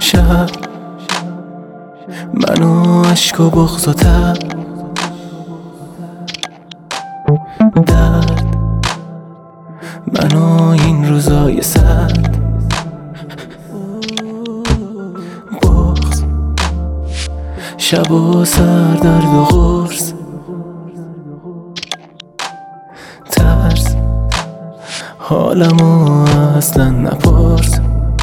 شب منو عشق و بغض و تب درد منو این روزای سرد بغض شب و سر درد و غرص ترس حالمو اصلا نپرس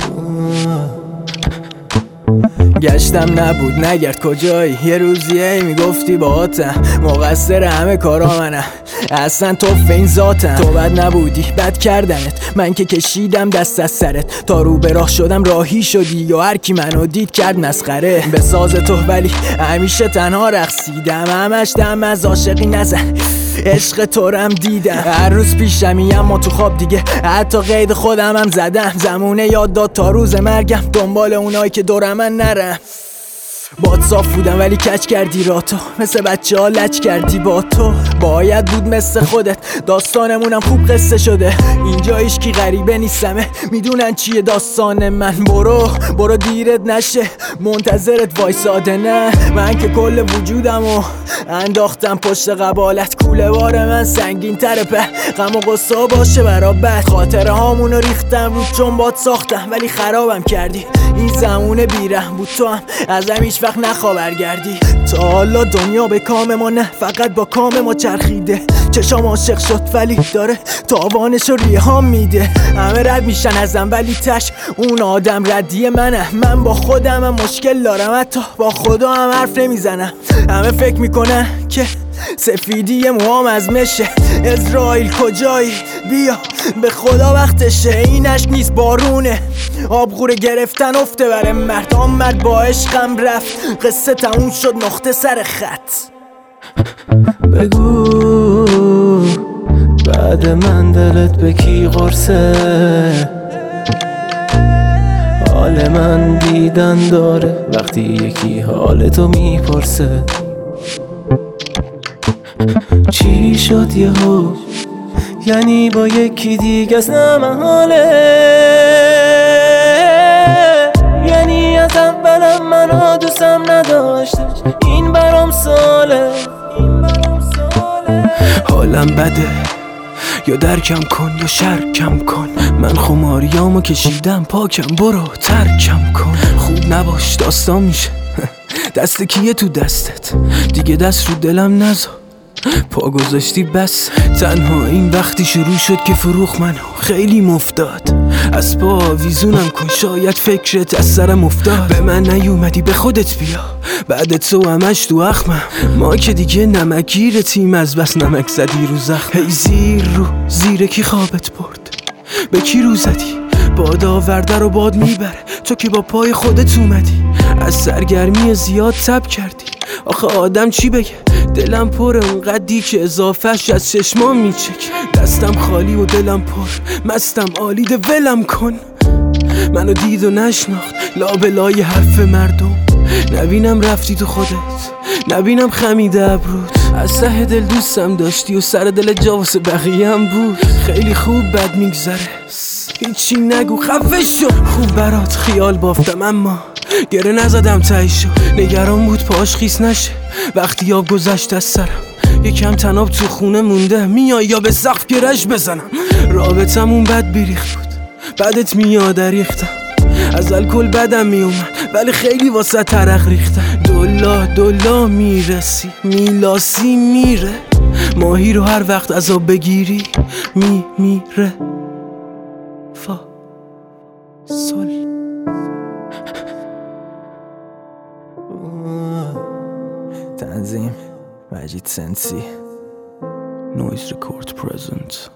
گشتم نبود نگرد کجایی یه روزیه میگفتی باهاتم مقصر همه کارا منم اصلا تو این ذاتم تو بد نبودی بد کردنت من که کشیدم دست از سرت تا رو به راه شدم راهی شدی یا هر کی منو دید کرد مسخره به ساز تو ولی همیشه تنها رقصیدم همش دم از عاشقی نزن عشق تو رم دیدم هر روز پیشمی اما تو خواب دیگه حتی قید خودم هم زدم زمونه یاد داد تا روز مرگم دنبال اونایی که دورم من نرم باد صاف بودم ولی کج کردی را تو مثل بچه ها لج کردی با تو باید بود مثل خودت داستانمونم خوب قصه شده اینجا هیچکی غریبه نیستمه میدونن چیه داستان من برو دیرت نشه منتظرت وایساده نه من که کل وجودمو انداختم پشت قبالت کوله بار من سنگین تره په غم و قصه باشه برابر خاطره هامونو ریختم رو چون باد ساختم ولی خرابم کردی این زمونه بیرحم بود تو هم ازم هیچ وقت نخوا برگردی تا حالا دنیا به کام ما نه فقط با کام ما چرخیده چشام عاشق شد ولی داره تاوانشو ریهام میده همه رد میشن ازم ولی تش اون آدم ردی منه من با خودم هم مشکل دارم حتی با خدا هم حرف نمیزنم همه فکر میکنن که سفیدی موام از مشه اسرائیل کجایی بیا به خدا وقتشه این عشق نیست بارونه آبغوره گرفتن افته بره مرد آمد با عشقم رفت قصه تموم شد نقطه سر خط بگو بعد من دلت به کی قرصه حال من دیدن داره وقتی یکی حالتو میپرسه چی شد یهو یعنی با یکی دیگه از نمحاله یعنی از اولم منو دوستم نداشته این برام ساله حالم بده یا درکم کن یا شرکم کن من خماریامو کشیدم پاکم برو ترکم کن خوب نباش داستان میشه دست کیه تو دستت دیگه دست رو دلم نذار پا گذاشتی بس تنها این وقتی شروع شد که فروخ منو خیلی مفتاد از پا ویزونم کن شاید فکرت از سرم افتاد به من نیومدی به خودت بیا بعد تو همش تو اخمم ما که دیگه نمکگیر تیم از بس نمک زدی رو زخم هی زیر کی خوابت برد به کی رو زدی باد آورده رو باد میبره تو که با پای خودت اومدی از سرگرمی زیاد تب کردی آخه آدم چی بگه دلم پر اونقدی که اضافهش از چشمام میچک دستم خالی و دلم پر مستم آلیده ولم کن منو دید و نشناخت لابلای حرف مردم نبینم رفتی تو خودت نبینم خمیده ابرود از ته دل دوستم داشتی و سر دل جا واسه بقیه هم بود خیلی خوب بد میگذره هیچی نگو خفه شو خوب برات خیال بافتم اما گره نزدم تایشو نگران بود پاش خیس نشه وقتی آب گذشت از سرم یکم تناب تو خونه مونده میای یا به سقف گرش بزنم رابطمون بد بیریخت بود بعدت میاد ریختم از الکل بدم میومد ولی خیلی واسه ترق ریختم دلا میرسی میلاسی میره ماهی رو هر وقت از آب بگیری میره فا سل تنظیم مجید سنسی نویز رکورد پرزنت